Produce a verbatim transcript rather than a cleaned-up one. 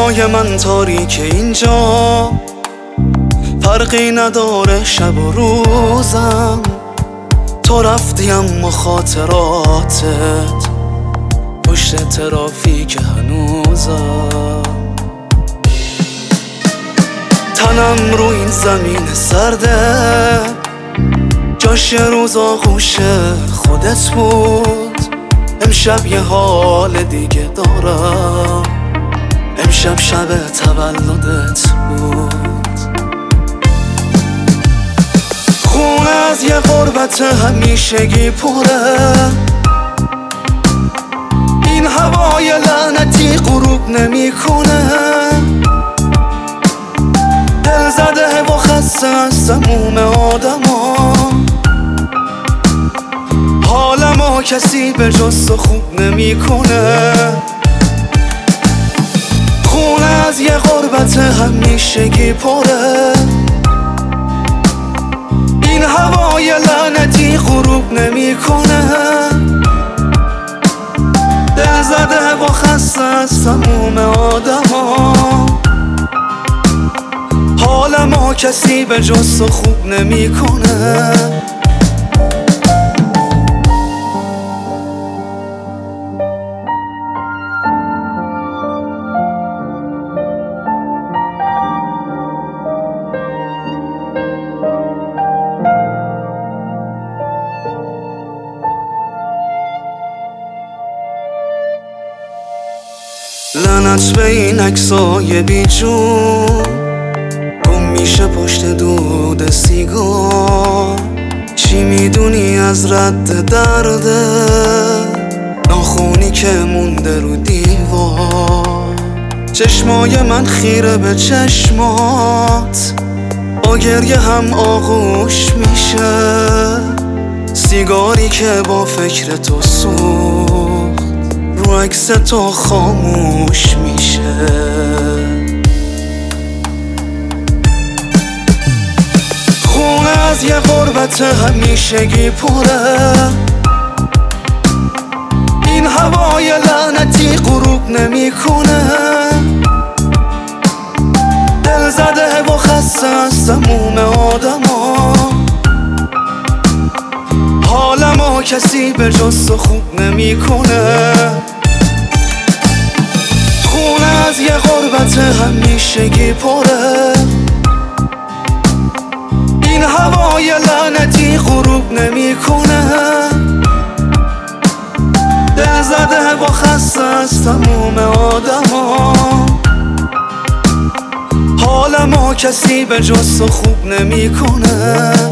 چشمای من تاریک اینجا، فرقی نداره شب و روزم. تو رفتی اما خاطراتت پشت ترافیک هنوزم. تنم رو این زمین سرده، جاش روز آغوش خودت بود. امشب یه حال دیگه دارم، امشب شب تولدت بود. خونه از یه غربت همیشگی پره، این هوای لعنتی غروب نمی کنه. دل زده و خسته از تموم آدما، حالمو کسی به جز تو خوب نمی کنه. خونه از یه غربت همیشگی پره، این هوای لعنتی غروب نمی کنه. دل زده و خسته از تموم آدما، حالمو کسی به جز تو خوب نمی کنه. لعنت به این عکسای بیجون، گم میشه پشت دود سیگار. چی میدونی از رد درده، ناخونی که مونده رو دیوار. چشمای من خیره به چشمات، با گریه هم آغوش میشه. سیگاری که با فکر تو سوخت، رو عکس تو خاموش میشه. خونه از یه غربت همیشگی پره، این هوای لعنتی غروب نمی کنه. دل زده و خسته از تموم آدما، حالمو کسی به جز تو خوب نمی کنه. خونه از یه غربت همیشگی پره، این هوای لعنتی غروب نمی کنه. دل زده و خسته از تموم آدما، حالمو کسی به جز تو خوب نمی کنه.